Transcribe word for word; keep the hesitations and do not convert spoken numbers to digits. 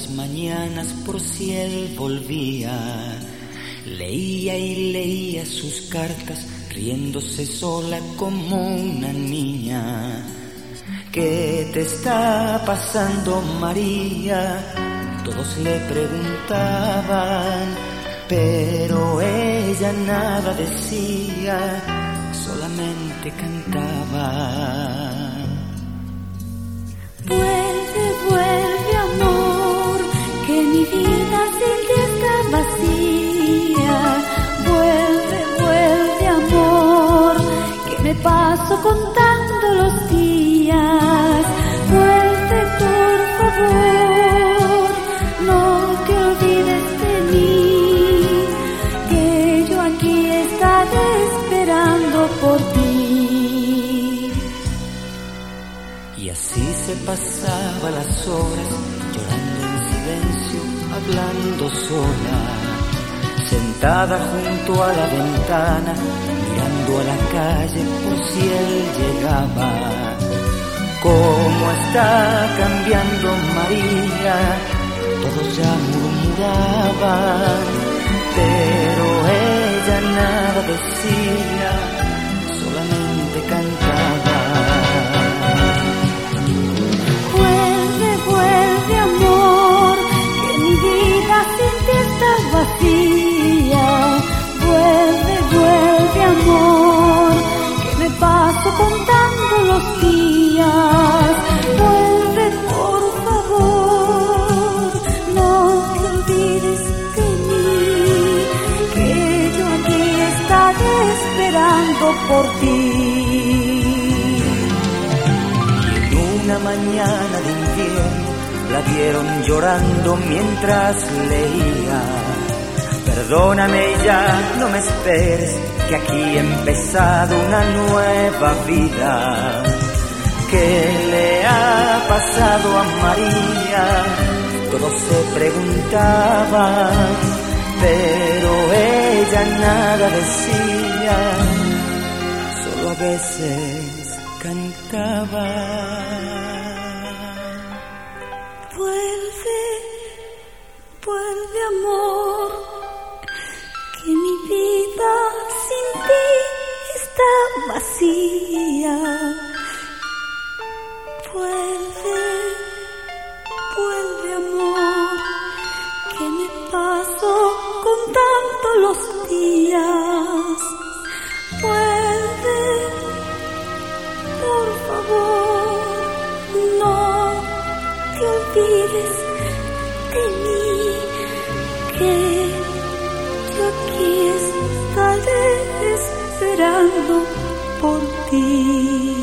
las mañanas por si él volvía. Leía y leía sus cartas, riéndose sola como una niña. ¿Qué te está pasando, María? Todos le preguntaban, pero ella nada decía, solamente cantaba. Vuelve, vuelve, amor, que mi vida sin ti está vacía. Vuelve, vuelve, amor, que me paso contando los días. Vuelve, por favor, no te olvides de mí, que yo aquí estaré esperando por ti. Y así se pasaba las horas, llorando en silencio, hablando sola, sentada junto a la ventana, mirando a la calle por si él llegaba. ¿Cómo está cambiando María? Todos ya murmuraban, pero ella nada decía, solamente cantaba. Vuelve, vuelve, amor, que mi vida sin ti está vacía. Vuelve, vuelve, amor, que me paso contando los días. Vuelve, por favor, no te olvides de mí, que yo aquí estaré esperando por ti. Una mañana de invierno la vieron llorando mientras leía. Perdóname ya, no me esperes, que aquí he empezado una nueva vida. ¿Qué le ha pasado a María? Todos se preguntaban, pero ella nada decía, solo a veces cantaba. Vuelve, vuelve, amor, que mi vida sin ti está vacía. Vuelve, vuelve, amor, que me paso contando los días. Vuelve, por favor, no te olvides de mí, que yo aquí estaré esperando por ti.